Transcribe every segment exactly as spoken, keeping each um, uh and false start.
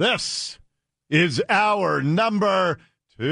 This is our number two.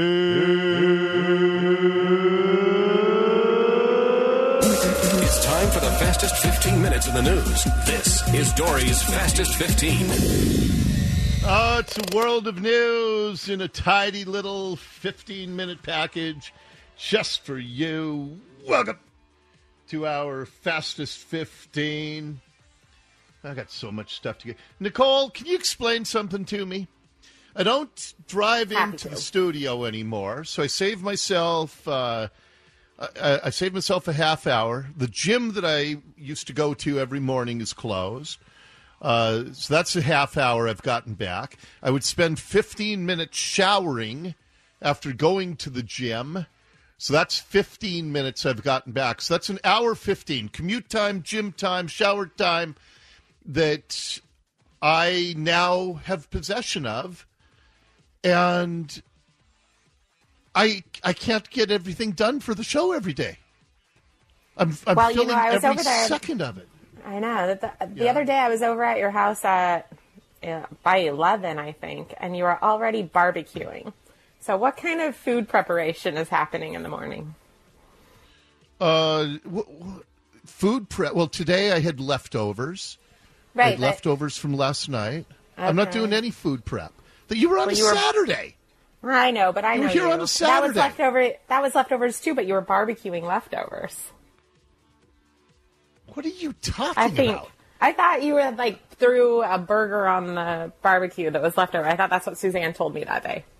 It's time for the fastest fifteen minutes in the news. This is Dory's Fastest fifteen. Oh, it's a world of news in a tidy little fifteen-minute package just for you. Welcome to our Fastest fifteen. I got so much stuff to get. Nicole, can you explain something to me? I don't drive Happy into to. the studio anymore, so I save myself. Uh, I, I save myself a half hour. The gym that I used to go to every morning is closed, uh, so that's a half hour I've gotten back. I would spend fifteen minutes showering after going to the gym, so that's fifteen minutes I've gotten back. So that's an hour fifteen commute time, gym time, shower time that I now have possession of, and I I can't get everything done for the show every day. I'm, I'm Well, you feeling know, I was every over there- second of it. I know. The, the Yeah. other day I was over at your house at uh, by eleven, I think, and you were already barbecuing. So what kind of food preparation is happening in the morning? Uh, w- w- food prep. Well, today I had leftovers. I Right. had but- leftovers from last night. I'm not Okay. doing any food prep. That you were on Well, a you were- Saturday. I know, but I You know were here you. on a That was Saturday. leftover. That was leftovers too, but you were barbecuing leftovers. What are you talking I think. about? I thought you were like threw a burger on the barbecue that was left over. I thought that's what Suzanne told me that day.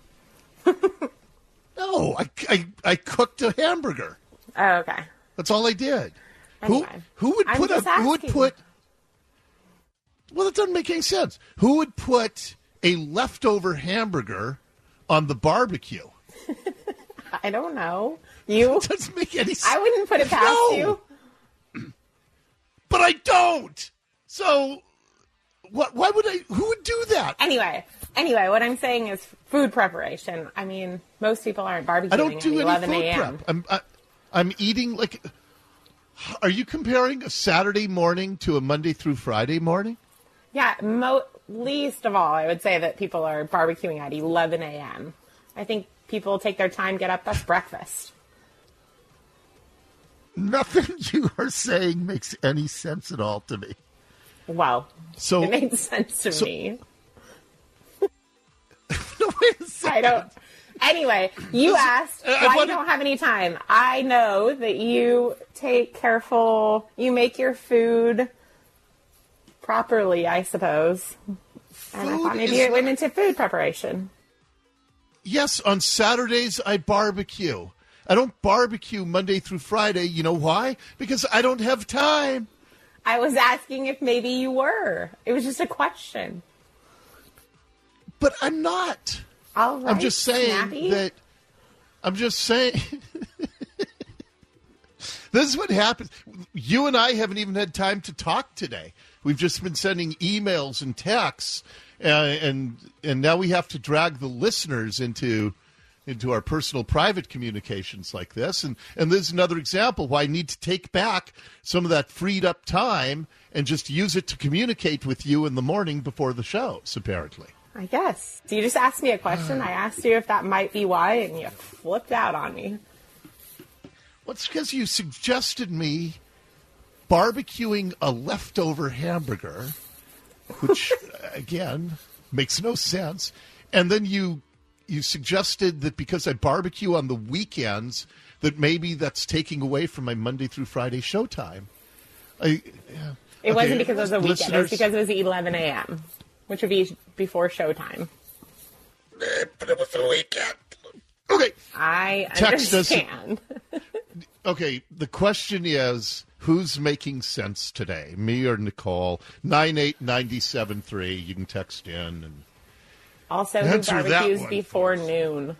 No, I, I, I cooked a hamburger. Oh, okay. That's all I did. Anyway, who who would I'm put a just who would asking. put? Well, that doesn't make any sense. Who would put a leftover hamburger on the barbecue? I don't know. You. It doesn't make any sense. I wouldn't put it past No. you. But I don't. So, what? Why would I? Who would do that? Anyway, anyway, what I'm saying is food preparation. I mean, most people aren't barbecuing I don't do at any eleven food a.m. prep. I'm I, I'm eating like. Are you comparing a Saturday morning to a Monday through Friday morning? Yeah, mo- least of all, I would say that people are barbecuing at eleven a.m. I think people take their time, get up, that's breakfast. Nothing you are saying makes any sense at all to me. Well, So it made sense to so- me. No, wait a second. I don't. Anyway, you asked I why wanted- you don't have any time. I know that you take careful, you make your food properly, I suppose. And I Food thought maybe is it went not- into food preparation. Yes, on Saturdays I barbecue. I don't barbecue Monday through Friday. You know why? Because I don't have time. I was asking if maybe you were. It was just a question. But I'm not. All right. I'm just saying Snappy. that. I'm just saying. This is what happens. You and I haven't even had time to talk today. We've just been sending emails and texts, uh, and and now we have to drag the listeners into into our personal private communications like this. And and this is another example why I need to take back some of that freed up time and just use it to communicate with you in the morning before the shows, apparently. I guess. So you just asked me a question. I asked you if that might be why, and you flipped out on me. Well, it's because you suggested me barbecuing a leftover hamburger, which, again, makes no sense. And then you you suggested that because I barbecue on the weekends, that maybe that's taking away from my Monday through Friday showtime. I, yeah. It Okay, wasn't because it was a weekend. It was listeners- because it was eleven a.m., which would be before showtime. But it was a weekend. Okay. I Text us. understand. Okay, the question is, who's making sense today, me or Nicole? nine eight nine seven three. You can text in. And Also, who Answer that barbecues one, before folks. noon?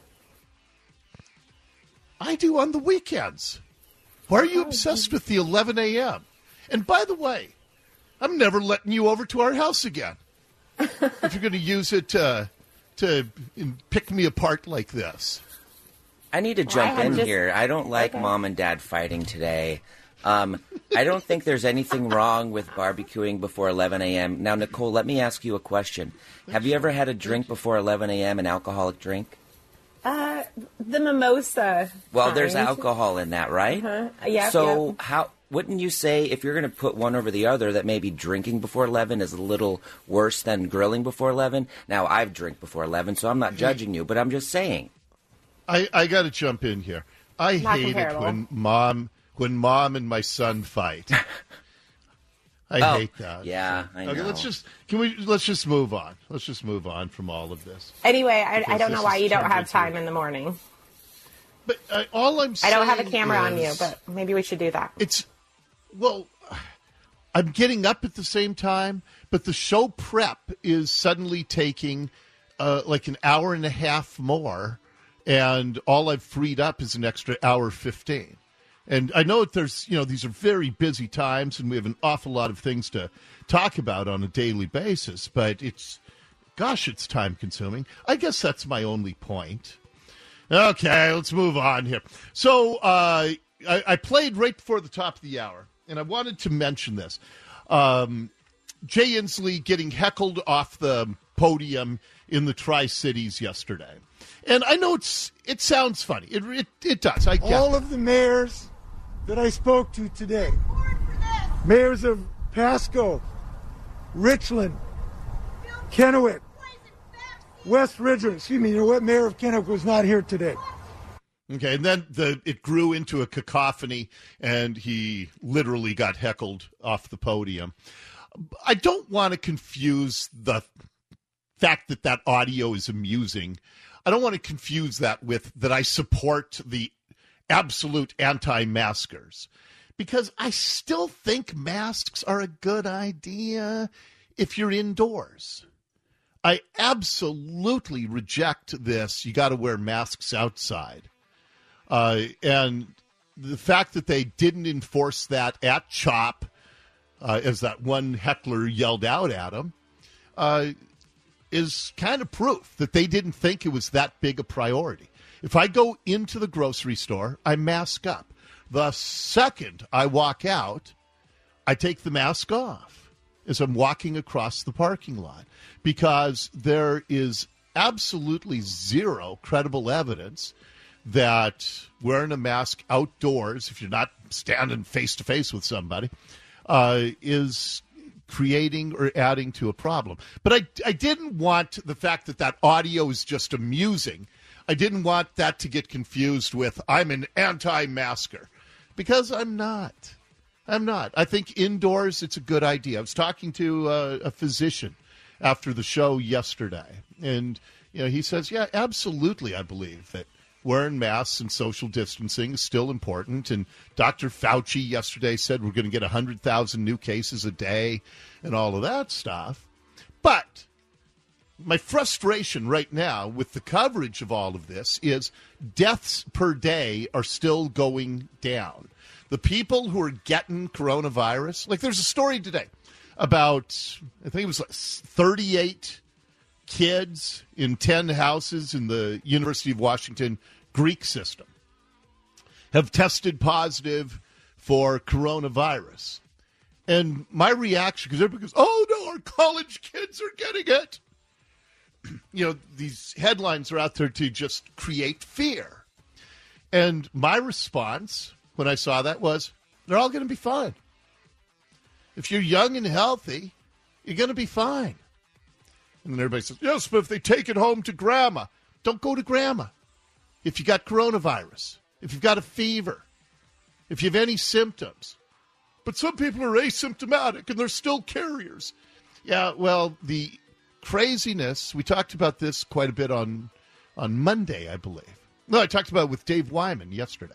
I do on the weekends. Why are you obsessed with the eleven a.m.? And by the way, I'm never letting you over to our house again. If you're going to use it to, to pick me apart like this. I need to Well, I jump had in just- here. I don't like Okay. mom and dad fighting today. Um, I don't think there's anything wrong with barbecuing before eleven a.m. Now, Nicole, let me ask you a question. Have you ever had a drink before eleven a.m., an alcoholic drink? Uh, the mimosa. Well, kind. there's alcohol in that, right? Uh-huh. Yep, so yep. how wouldn't you say, if you're going to put one over the other, that maybe drinking before eleven is a little worse than grilling before eleven? Now, I've drank before eleven, so I'm not judging you, but I'm just saying. I, I got to jump in here. I Not hate comparable. it when mom when mom and my son fight. I Oh, hate that. yeah, I Okay, know. let's just can we let's just move on. Let's just move on from all of this. Anyway, I, I Because don't know this why is you don't turned have into- time in the morning. But uh, all I'm I saying don't have a camera on you, is but maybe we should do that. it's well. I'm getting up at the same time, but the show prep is suddenly taking uh, like an hour and a half more, and all I've freed up is an extra hour fifteen. And I know that there's, you know, these are very busy times, and we have an awful lot of things to talk about on a daily basis, but it's, gosh, it's time consuming. I guess that's my only point. Okay, let's move on here. So uh, I, I played right before the top of the hour, and I wanted to mention this. Um, Jay Inslee getting heckled off the podium in the Tri-Cities yesterday. And I know it's it sounds funny. It it, it does. I get All that. of the mayors that I spoke to today, mayors of Pasco, Richland, Kennewick, West Ridgeland, excuse me, you know what, Mayor of Kennewick was not here today. Okay, and then the it grew into a cacophony, and he literally got heckled off the podium. I don't want to confuse the fact that that audio is amusing. I don't want to confuse that with that I support the absolute anti-maskers, because I still think masks are a good idea if you're indoors. I absolutely reject this. You got to wear masks outside. Uh, and the fact that they didn't enforce that at CHOP, uh, as that one heckler yelled out at him, uh, is kind of proof that they didn't think it was that big a priority. If I go into the grocery store, I mask up. The second I walk out, I take the mask off as I'm walking across the parking lot, because there is absolutely zero credible evidence that wearing a mask outdoors, if you're not standing face-to-face with somebody, uh, is creating or adding to a problem. But I, I didn't want the fact that that audio is just amusing. I didn't want that to get confused with I'm an anti-masker, because I'm not. I'm not. I think indoors it's a good idea. I was talking to uh, a physician after the show yesterday, and you know he says, yeah, absolutely, I believe that wearing masks and social distancing is still important. And Doctor Fauci yesterday said we're going to get one hundred thousand new cases a day and all of that stuff. But my frustration right now with the coverage of all of this is deaths per day are still going down. The people who are getting coronavirus, like there's a story today about, I think it was like thirty-eight kids in ten houses in the University of Washington Greek system have tested positive for coronavirus. And my reaction, because everybody goes, oh no, our college kids are getting it. You know, these headlines are out there to just create fear. And my response when I saw that was, they're all going to be fine. If you're young and healthy, you're going to be fine. And then everybody says, yes, but if they take it home to grandma, don't go to grandma. If you got coronavirus, if you've got a fever, if you have any symptoms. But some people are asymptomatic and they're still carriers. Yeah, well, the craziness, we talked about this quite a bit on, on Monday, I believe. No, I talked about it with Dave Wyman yesterday.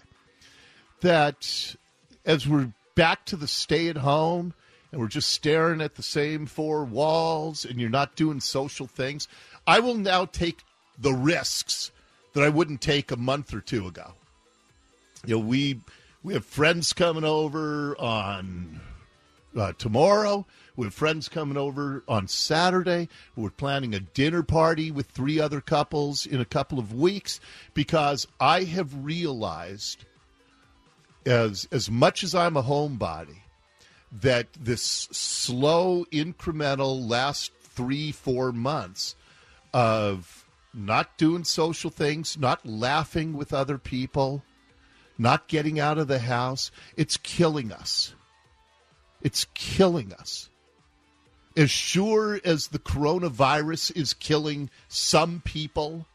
That as we're back to the stay-at-home, and we're just staring at the same four walls, and you're not doing social things, I will now take the risks that I wouldn't take a month or two ago. You know, we we have friends coming over on uh, tomorrow. We have friends coming over on Saturday. We're planning a dinner party with three other couples in a couple of weeks, because I have realized as as much as I'm a homebody, that this slow, incremental last three, four months of not doing social things, not laughing with other people, not getting out of the house, it's killing us. It's killing us. As sure as the coronavirus is killing some people,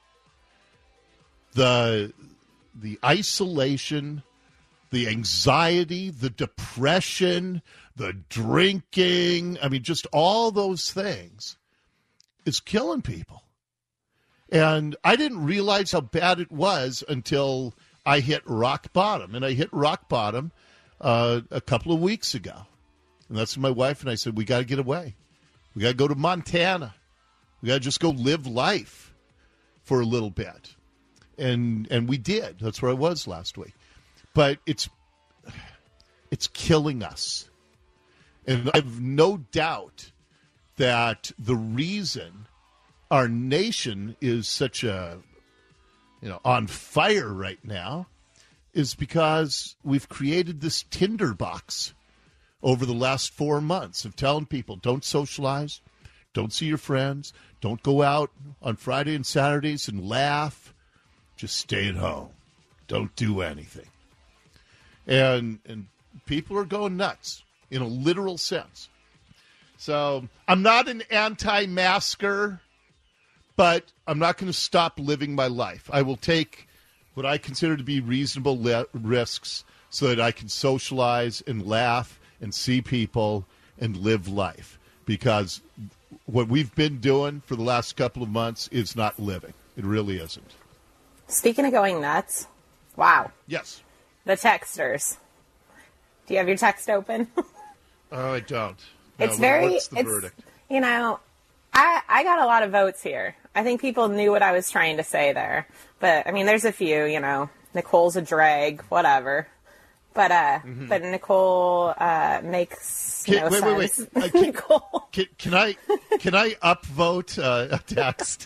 the the isolation, the anxiety, the depression, the drinking, I mean, just all those things is killing people. And I didn't realize how bad it was until I hit rock bottom. And I hit rock bottom uh, a couple of weeks ago. And that's when my wife and I said, we got to get away. We got to go to Montana. We got to just go live life for a little bit. And and we did. That's where I was last week. But it's it's killing us. And I have no doubt that the reason our nation is such a, you know, on fire right now is because we've created this tinderbox over the last four months of telling people, don't socialize, don't see your friends, don't go out on Friday and Saturdays and laugh, just stay at home, don't do anything. And and people are going nuts in a literal sense. So I'm not an anti-masker, but I'm not going to stop living my life. I will take what I consider to be reasonable le- risks so that I can socialize and laugh and see people and live life. Because what we've been doing for the last couple of months is not living. It really isn't. Speaking of going nuts, wow. Yes. The texters. Do you have your text open? Oh, I don't. No, It's very, what's the it's, verdict? you know, I, I got a lot of votes here. I think people knew what I was trying to say there. But, I mean, there's a few, you know, Nicole's a drag, whatever. But, uh, mm-hmm. but Nicole, uh, makes can, no wait, sense. Wait, wait, wait. Nicole. Can, can I, can I upvote uh, a text?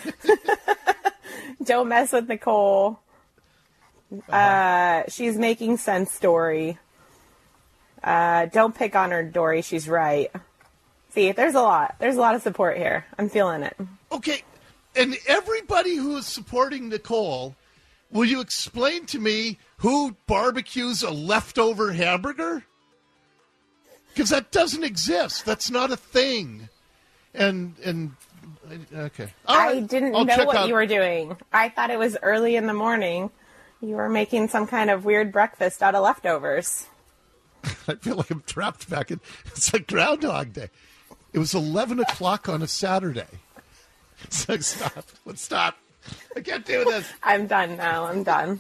Don't mess with Nicole. Uh-huh. Uh, she's making sense, Dory. Uh, don't pick on her, Dory. She's right. See, there's a lot. There's a lot of support here. I'm feeling it. Okay. And everybody who is supporting Nicole, will you explain to me who barbecues a leftover hamburger? Because that doesn't exist. That's not a thing. And, and, okay. All right. I didn't I'll know what out. you were doing. I thought it was early in the morning. You were making some kind of weird breakfast out of leftovers. I feel like I'm trapped back in, it's like Groundhog Day. It was eleven o'clock on a Saturday. It's like, stop. Let's stop. I can't do this. I'm done now. I'm done.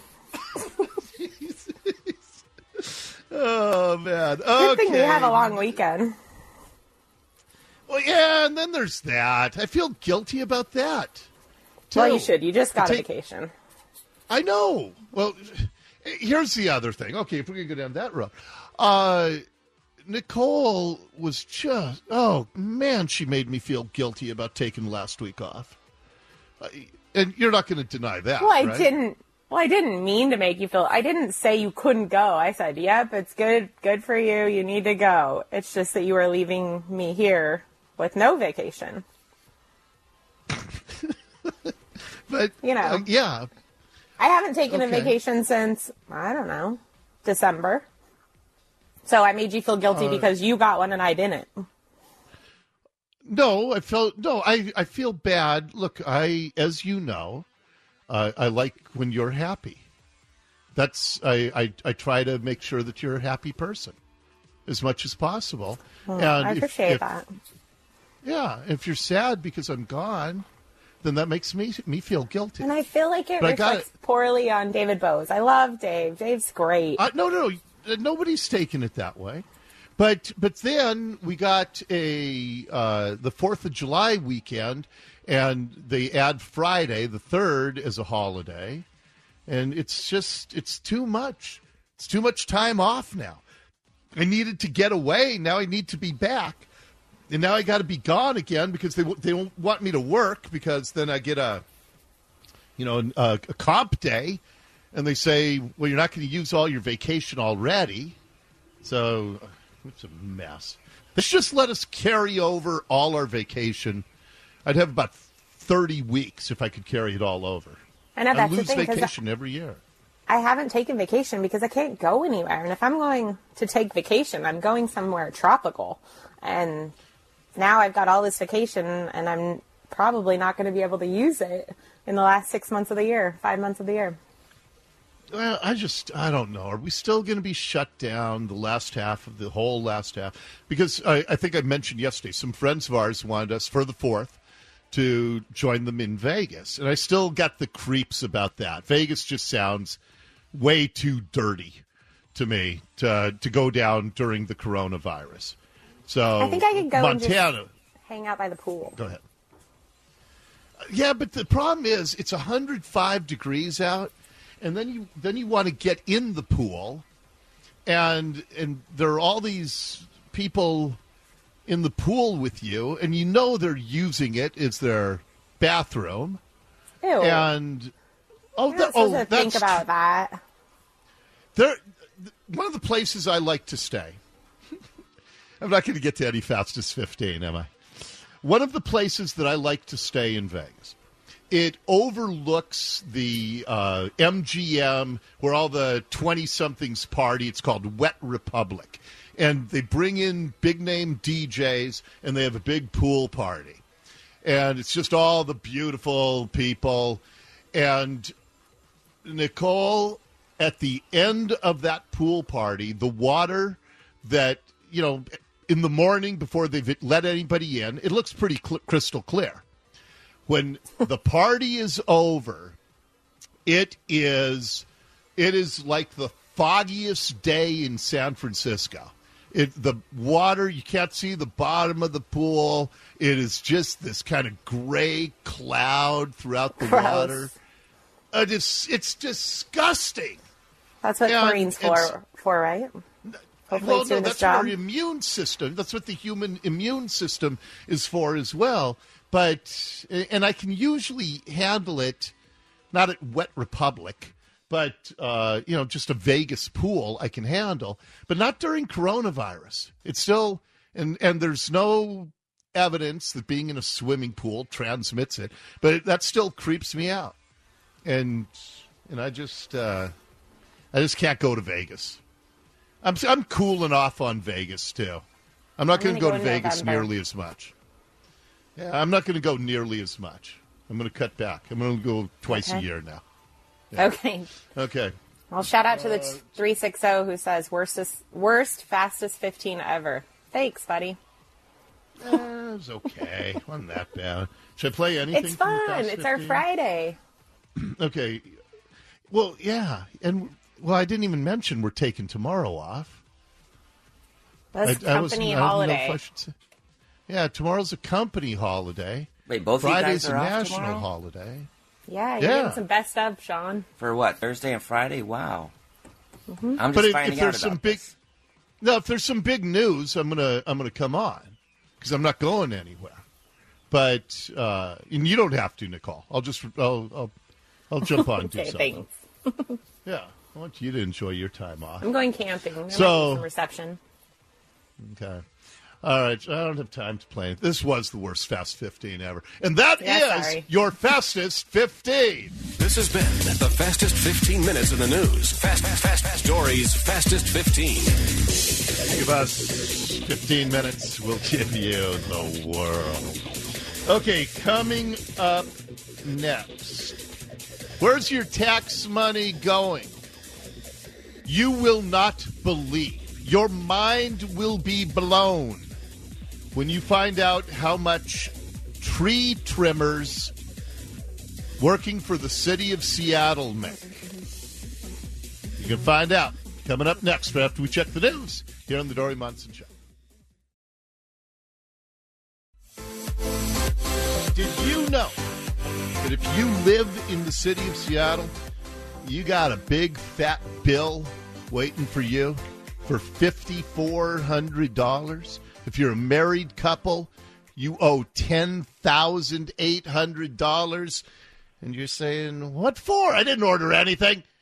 Oh, man. Good Okay. thing we had a long weekend. Well, yeah, and then there's that. I feel guilty about that. Too. Well, you should. You just got take, a vacation. I know. Well, here's the other thing. Okay, if we're going to go down that road. Uh, Nicole was just, oh, man, she made me feel guilty about taking last week off. Uh, and you're not going to deny that, Well, I right? didn't. Well, I didn't mean to make you feel. I didn't say you couldn't go. I said, "Yep, it's good. Good for you. You need to go." It's just that you were leaving me here with no vacation. But you know, uh, yeah, I haven't taken okay. a vacation since I don't know December. So I made you feel guilty uh, because you got one and I didn't. No, I felt no. I I feel bad. Look, I as you know. Uh, I like when you're happy. That's I, I I try to make sure that you're a happy person as much as possible. Oh, and I appreciate if, if, that. Yeah, if you're sad because I'm gone, then that makes me me feel guilty. And I feel like it but reflects poorly on David Bowes. I love Dave. Dave's great. Uh, no, no, no, nobody's taking it that way. But but then we got a uh, the Fourth of July weekend. And they add Friday, the third, as a holiday. And it's just, it's too much. It's too much time off now. I needed to get away. Now I need to be back. And now I got to be gone again because they they don't want me to work because then I get a, you know, a, a comp day. and they say, well, you're not going to use all your vacation already. So it's a mess. They should just let us carry over all our vacation. I'd have about thirty weeks if I could carry it all over. I know, that's I lose the thing, vacation every year. I haven't taken vacation because I can't go anywhere. And if I'm going to take vacation, I'm going somewhere tropical. And now I've got all this vacation, and I'm probably not going to be able to use it in the last six months of the year, five months of the year. Well, I just, I don't know. Are we still going to be shut down the last half of the whole last half? Because I, I think I mentioned yesterday, some friends of ours wanted us for the fourth to join them in Vegas. And I still got the creeps about that. Vegas just sounds way too dirty to me to to go down during the coronavirus. So I think I could go Montana, and just hang out by the pool. Go ahead. Yeah, but the problem is it's one hundred five degrees out, and then you then you want to get in the pool, and and there are all these people in the pool with you, and you know they're using it as their bathroom. Ew. And oh, You're that, not supposed oh to that's think about that. there. One of the places I like to stay. I'm not going to get to any Fastest fifteen, am I? One of the places that I like to stay in Vegas, it overlooks the uh, M G M where all the twenty-somethings party. It's called Wet Republic. And they bring in big-name D Js, and they have a big pool party. And it's just all the beautiful people. And Nicole, at the end of that pool party, the water that, you know, in the morning before they've let anybody in, it looks pretty cl- crystal clear. When the party is over, it is it is like the foggiest day in San Francisco. It, the water, you can't see the bottom of the pool. It is just this kind of gray cloud throughout the Gross. water. Uh, it's, it's disgusting. That's what And chlorine's for, for, right? Hopefully Well, it's no, doing that's its job. our immune system. That's what the human immune system is for as well. But, and I can usually handle it, not at Wet Republic, but, uh, you know, just a Vegas pool I can handle, but not during coronavirus. It's still, and, and there's no evidence that being in a swimming pool transmits it, but that still creeps me out. And, and I just, uh, I just can't go to Vegas. I'm, I'm cooling off on Vegas too. I'm not going to go to Vegas November. nearly as much. Yeah, I'm not going to go nearly as much. I'm going to cut back. I'm going to go twice Okay. a year now. Okay. Okay. Well, shout out to the three sixty who says worstest, worst, fastest fifteen ever. Thanks, buddy. Eh, it was okay. Wasn't that bad. Should I play anything? It's from the fun. Fast It's our fifteen? Friday. Okay. Well, yeah. And, well, I didn't even mention we're taking tomorrow off. That's I, I wasn't- company I don't know holiday. if I should say. Yeah, tomorrow's a company holiday. Wait, both of you Friday's guys a are off national tomorrow? holiday. Yeah, you're Yeah. getting some best of, Sean. For what? Thursday and Friday? Wow. Mm-hmm. I'm just But if, finding if there's out some about big, this. no, if there's some big news, I'm gonna I'm gonna come on because I'm not going anywhere. But uh, and you don't have to, Nicole. I'll just I'll I'll, I'll jump on and do Okay, something. thanks. Yeah, I want you to enjoy your time off. I'm going camping. There So- might be some reception. Okay. All right, I don't have time to play. This was the worst Fast fifteen ever. And that is Yeah, sorry. your Fastest fifteen. This has been the fastest fifteen minutes in the news. Fast, fast, fast, fast. Dory's Fastest fifteen. Give us fifteen minutes. We'll give you the world. Okay, coming up next. Where's your tax money going? You will not believe. Your mind will be blown when you find out how much tree trimmers working for the city of Seattle make. You can find out coming up next, but after we check the news here on the Dory Monson Show. Did you know that if you live in the city of Seattle, you got a big fat bill waiting for you for five thousand four hundred dollars? If you're a married couple, you owe ten thousand eight hundred dollars. And you're saying, what for? I didn't order anything.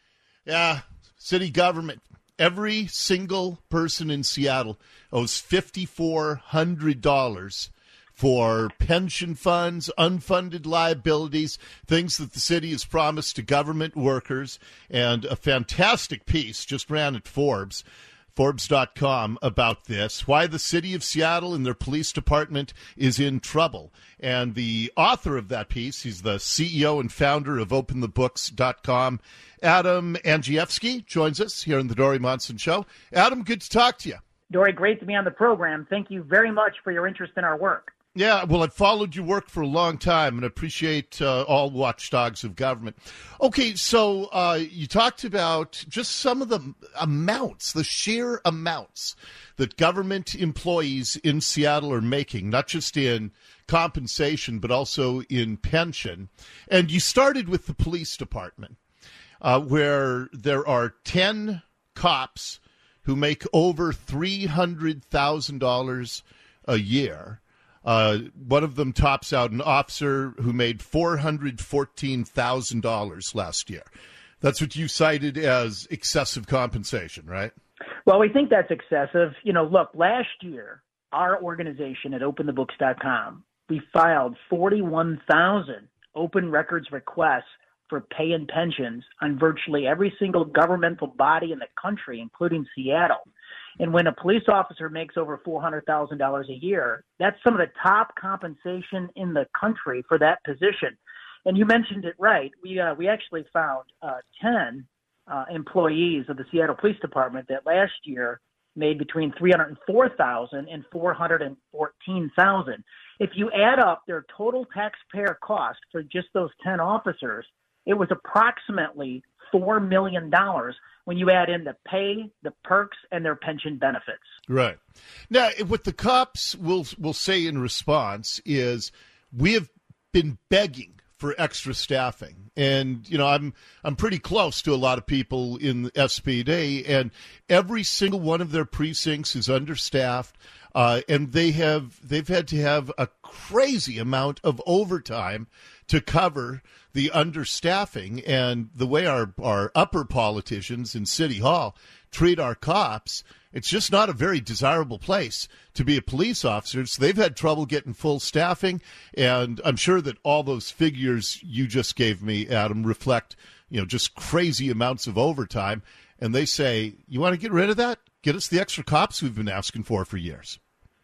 Yeah, city government. Every single person in Seattle owes five thousand four hundred dollars for pension funds, unfunded liabilities, things that the city has promised to government workers, and a fantastic piece just ran at Forbes. Forbes dot com about this, why the city of Seattle and their police department is in trouble. And the author of that piece, he's the C E O and founder of Open the Books dot com, Adam Andrzejewski, joins us here in the Dori Monson Show. Adam, good to talk to you. Dori, great to be on the program. Thank you very much for your interest in our work. Yeah, well, I've followed your work for a long time and appreciate uh, all watchdogs of government. Okay, so uh, you talked about just some of the amounts, the sheer amounts that government employees in Seattle are making, not just in compensation, but also in pension. And you started with the police department, uh, where there are ten cops who make over three hundred thousand dollars a year. Uh, one of them tops out an officer who made four hundred fourteen thousand dollars last year. That's what you cited as excessive compensation, right? Well, we think that's excessive. You know, look, last year, our organization at Open the Books dot com, we filed forty-one thousand open records requests for pay and pensions on virtually every single governmental body in the country, including Seattle. And when a police officer makes over four hundred thousand dollars a year, that's some of the top compensation in the country for that position. And you mentioned it right. We uh, we actually found uh, ten uh, employees of the Seattle Police Department that last year made between three hundred four thousand dollars and four hundred fourteen thousand dollars. If you add up their total taxpayer cost for just those ten officers, it was approximately four million dollars when you add in the pay, the perks, and their pension benefits. Right. Now, what the cops will will say in response is, we have been begging for extra staffing. And, you know, I'm I'm pretty close to a lot of people in the S P D, and every single one of their precincts is understaffed. Uh, and they have they've had to have a crazy amount of overtime to cover the understaffing. And the way our, our upper politicians in City Hall treat our cops, it's just not a very desirable place to be a police officer. So they've had trouble getting full staffing. And I'm sure that all those figures you just gave me, Adam, reflect, you know, just crazy amounts of overtime. And they say, you want to get rid of that? Get us the extra cops we've been asking for for years.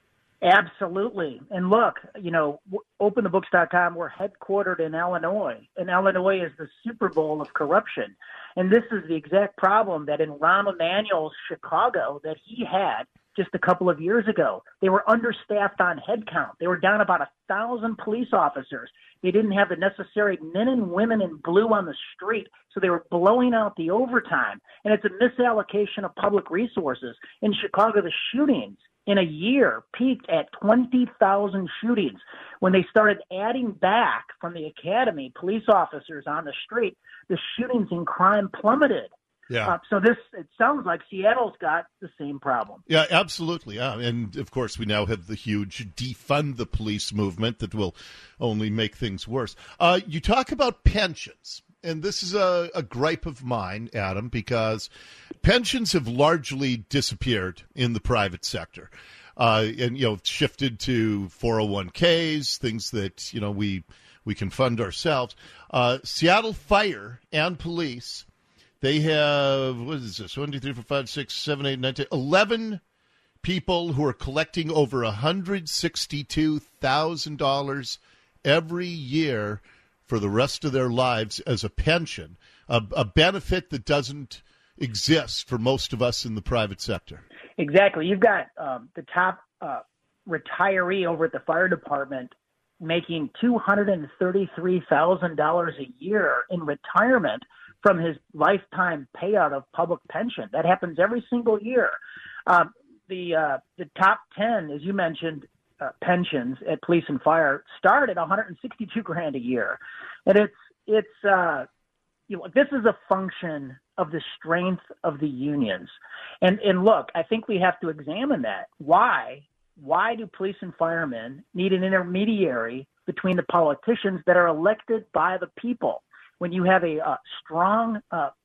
Absolutely. And look, you know, Open the Books dot com, we're headquartered in Illinois, and Illinois is the Super Bowl of corruption. And this is the exact problem that in Rahm Emanuel's Chicago that he had just a couple of years ago. They were understaffed on headcount. They were down about a thousand police officers. They didn't have the necessary men and women in blue on the street, so they were blowing out the overtime. And it's a misallocation of public resources. In Chicago, the shootings in a year peaked at twenty thousand shootings. When they started adding back from the academy police officers on the street, the shootings and crime plummeted. Yeah. Uh, so this, it sounds like Seattle's got the same problem. Yeah, absolutely. Yeah. And of course, we now have the huge defund the police movement that will only make things worse. Uh, you talk about pensions. And this is a, a gripe of mine, Adam, because pensions have largely disappeared in the private sector. Uh, and, you know, shifted to four oh one k's, things that, you know, we we can fund ourselves. Uh, Seattle Fire and Police, they have, what is this, one, two, three, four, five, six, seven, eight, nine, ten, eleven people who are collecting over one hundred sixty-two thousand dollars every year for the rest of their lives as a pension, a, a benefit that doesn't exist for most of us in the private sector. Exactly. You've got um, the top uh, retiree over at the fire department making two hundred thirty-three thousand dollars a year in retirement from his lifetime payout of public pension. That happens every single year. Um, the uh, the top ten, as you mentioned, uh, pensions at police and fire start at one hundred sixty-two grand a year, and it's it's uh, you know, this is a function of the strength of the unions. And and look, I think we have to examine that. Why? Why do police and firemen need an intermediary between the politicians that are elected by the people? When you have a uh, strong uh,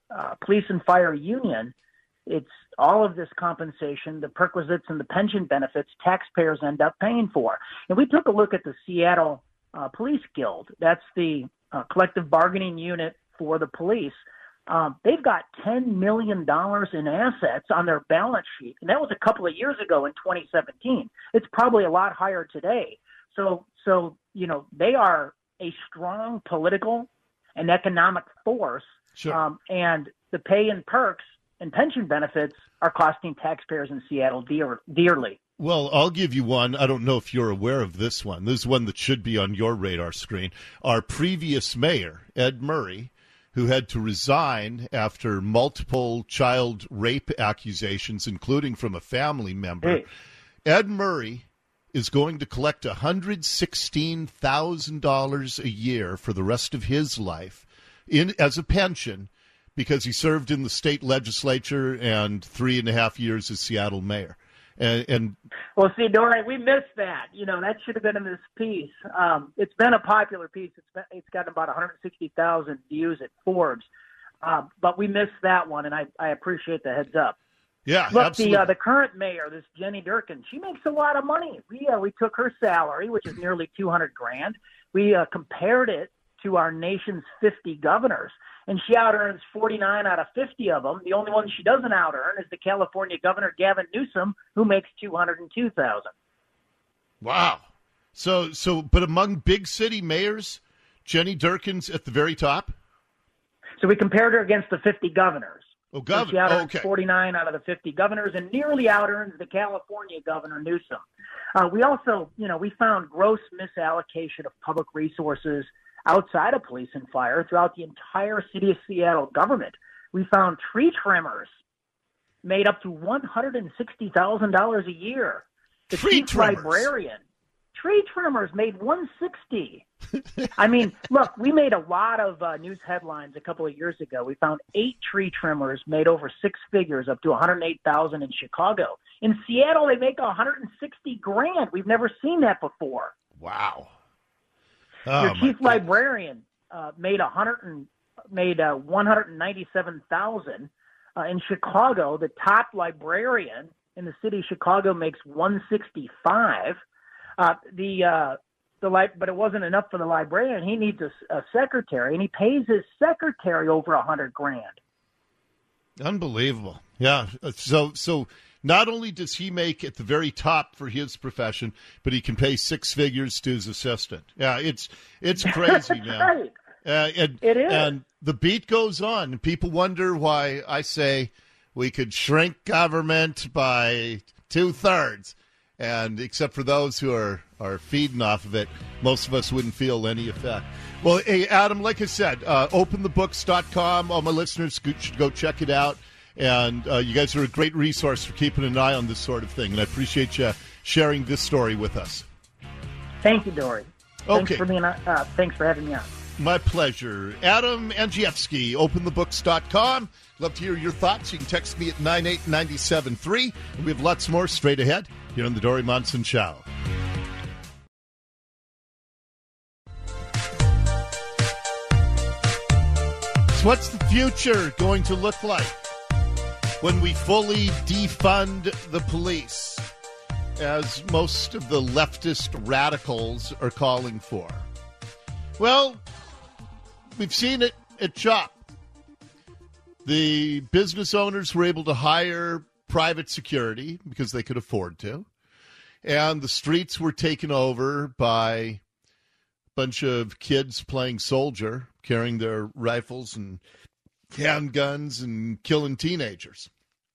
uh, police and fire union, it's all of this compensation, the perquisites and the pension benefits taxpayers end up paying for. And we took a look at the Seattle uh, Police Guild. That's the uh, collective bargaining unit for the police. Um, they've got ten million dollars in assets on their balance sheet. And that was a couple of years ago in twenty seventeen. It's probably a lot higher today. So, so you know, they are a strong political and economic force. Sure. Um, and the pay and perks and pension benefits are costing taxpayers in Seattle dear, dearly. Well, I'll give you one. I don't know if you're aware of this one. This is one that should be on your radar screen. Our previous mayor, Ed Murray, who had to resign after multiple child rape accusations, including from a family member. Hey. Ed Murray is going to collect one hundred sixteen thousand dollars a year for the rest of his life in as a pension because he served in the state legislature and three and a half years as Seattle mayor. And, and well, see, Dory, we missed that. You know, that should have been in this piece. Um, it's been a popular piece. It's been, it's gotten about one hundred sixty thousand views at Forbes, uh, but we missed that one, and I, I appreciate the heads up. Yeah, Look, absolutely. the uh, the current mayor, this Jenny Durkin, she makes a lot of money. We uh, we took her salary, which is nearly two hundred grand. We uh, compared it to our nation's fifty governors, and she out earns forty-nine out of fifty of them. The only one she doesn't out earn is the California governor Gavin Newsom, who makes two hundred two thousand. Wow. So so, but among big city mayors, Jenny Durkin's at the very top. So we compared her against the fifty governors. Oh, governor. So she out oh, earns okay. forty-nine out of the fifty governors, and nearly out earns the California governor Newsom. Uh, we also, you know, we found gross misallocation of public resources outside of police and fire throughout the entire city of Seattle government. We found tree trimmers made up to one hundred sixty thousand dollars a year. The Tree chief trimmers. librarian, tree trimmers made one hundred sixty. I mean, look, we made a lot of uh, news headlines a couple of years ago. We found eight tree trimmers made over six figures, up to one hundred eight thousand in Chicago. In Seattle, they make one hundred sixty grand. We've never seen that before. Wow. Oh, Your my chief God. librarian uh, made a hundred and made uh, one hundred ninety-seven thousand uh, in Chicago. The top librarian in the city of Chicago makes one sixty-five. Uh, the uh, the li- but it wasn't enough for the librarian. He needs a, a secretary, and he pays his secretary over a hundred grand. Unbelievable. Yeah. So so not only does he make at the very top for his profession, but he can pay six figures to his assistant. Yeah, it's it's crazy, man. Right. Uh, and, It is. And the beat goes on. People wonder why I say we could shrink government by two-thirds. And except for those who are, are feeding off of it, most of us wouldn't feel any effect. Well, hey, Adam, like I said, uh, open the books dot com. All my listeners should go check it out. And uh, you guys are a great resource for keeping an eye on this sort of thing. And I appreciate you sharing this story with us. Thank you, Dory. Okay. Thanks for being. Uh, thanks for having me on. My pleasure. Adam Andrzejewski, open the books dot com. Love to hear your thoughts. You can text me at nine eight nine seven three. And we have lots more straight ahead here on the Dory Monson Show. So what's the future going to look like when we fully defund the police, as most of the leftist radicals are calling for? Well, we've seen it at CHOP. The business owners were able to hire private security because they could afford to. And the streets were taken over by a bunch of kids playing soldier, carrying their rifles and handguns and killing teenagers.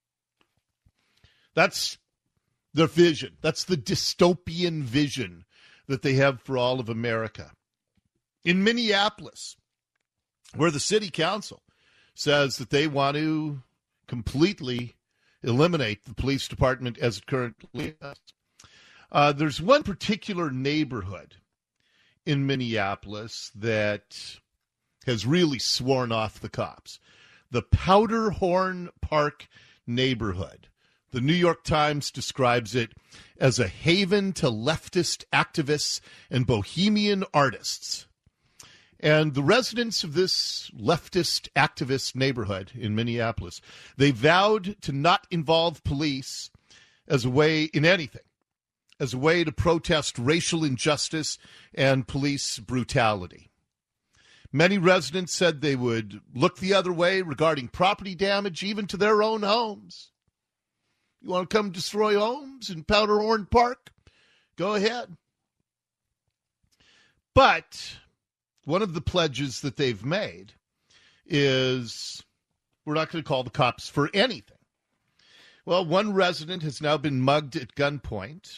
That's their vision. That's the dystopian vision that they have for all of America. In Minneapolis, where the city council says that they want to completely eliminate the police department as it currently is. Uh, there's one particular neighborhood in Minneapolis that has really sworn off the cops. The Powderhorn Park neighborhood. The New York Times describes it as a haven to leftist activists and bohemian artists. And the residents of this leftist activist neighborhood in Minneapolis, they vowed to not involve police as a way in anything, as a way to protest racial injustice and police brutality. Many residents said they would look the other way regarding property damage, even to their own homes. You want to come destroy homes in Powderhorn Park? Go ahead. But one of the pledges that they've made is we're not going to call the cops for anything. Well, one resident has now been mugged at gunpoint.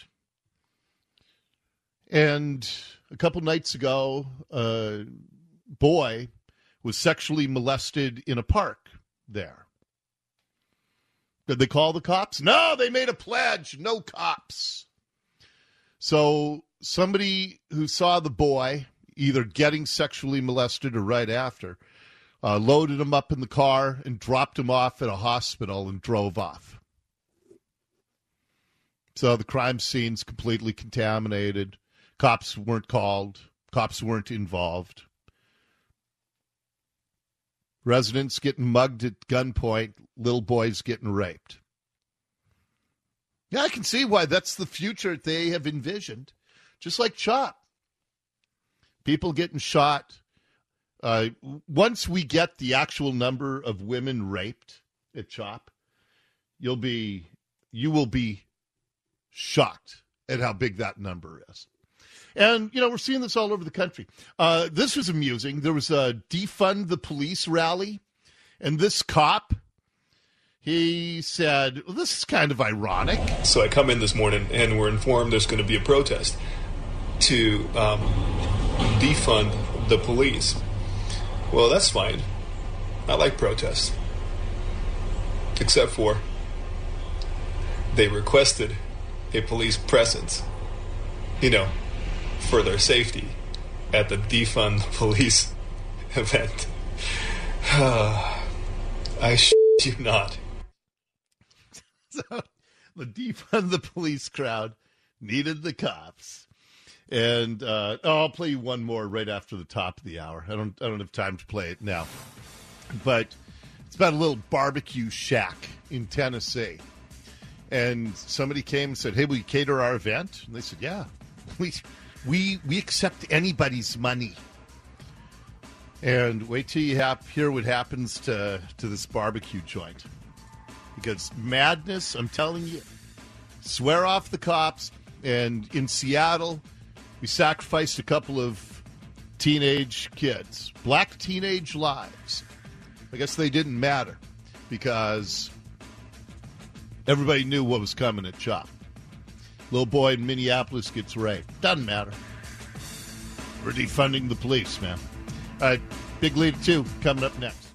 And a couple nights ago, a boy was sexually molested in a park there. Did they call the cops? No, they made a pledge. No cops. So somebody who saw the boy either getting sexually molested or right after uh, loaded him up in the car and dropped him off at a hospital and drove off. So the crime scene's completely contaminated. Cops weren't called. Cops weren't involved. Residents getting mugged at gunpoint. Little boys getting raped. Yeah, I can see why that's the future they have envisioned. Just like CHOP. People getting shot. Uh, once we get the actual number of women raped at CHOP, you'll be, you will be shocked at how big that number is. And, you know, we're seeing this all over the country. Uh, this was amusing. There was a defund the police rally, and this cop, he said, well, this is kind of ironic. So I come in this morning, and we're informed there's going to be a protest to um, defund the police. Well, that's fine. I like protests. Except for they requested a police presence, you know, for their safety at the defund the police event. I sh** you not. So the defund the police crowd needed the cops. And uh, oh, I'll play you one more right after the top of the hour. I don't I don't have time to play it now. But it's about a little barbecue shack in Tennessee. And somebody came and said, hey, will you cater our event? And they said, yeah, we we we accept anybody's money. And wait till you have, hear what happens to, to this barbecue joint. Because madness, I'm telling you, swear off the cops. And in Seattle, we sacrificed a couple of teenage kids, black teenage lives. I guess they didn't matter because everybody knew what was coming at CHOP. Little boy in Minneapolis gets raped. Doesn't matter. We're defunding the police, man. All right, Big Lead two coming up next.